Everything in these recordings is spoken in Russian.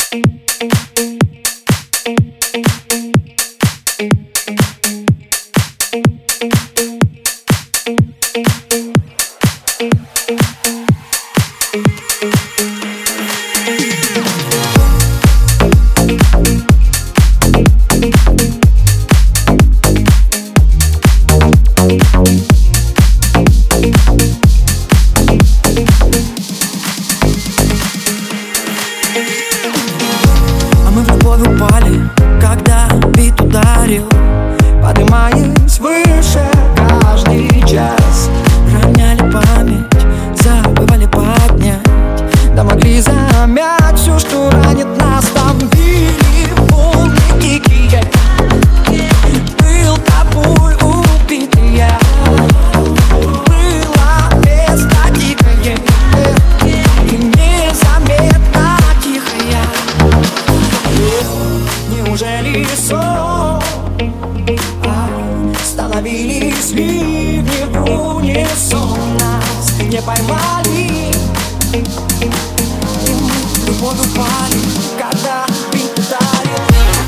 Упали, когда бит ударил, поднимаясь выше каждый час. Роняли память, забывали поднять, да могли замять все, что ранит нас. Там били волны дикие, был тобой убитый я. Было место дикое и незаметно тихое. Неужели сон? Становились ливни в унисон, нас не поймали, и мы в воду пали, когда бит ударил.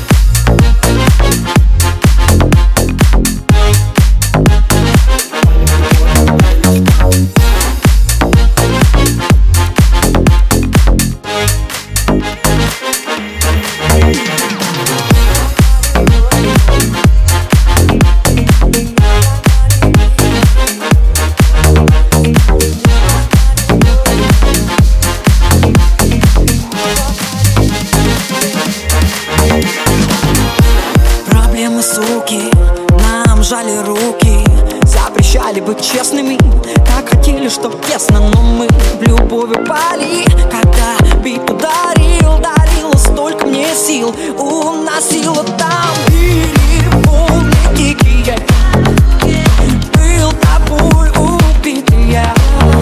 Проблемы, суки, нам жали руки, запрещали быть честными, как хотели, чтоб тесно, но мы в любовь упали. Когда бит ударил, дарило столько мне сил, уносило там. Били волны дикие, был тобой убитый я.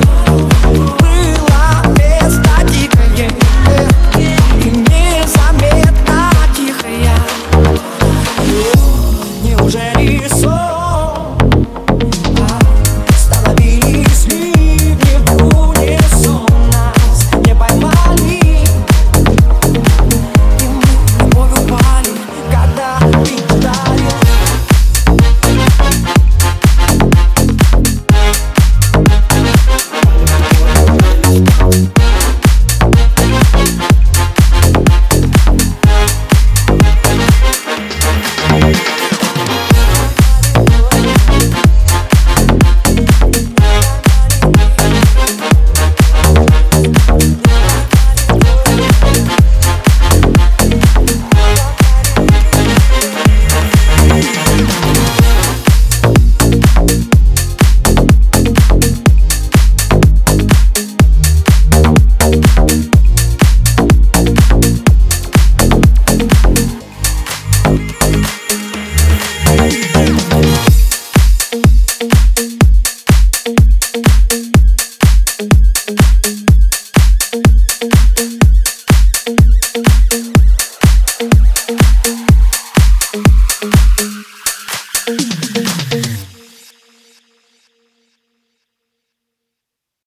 Было место дикое и незаметно тихое. Неужели сон? Становились ливни в унисон, нас не поймали, и мы в любовь упали, когда бит ударил.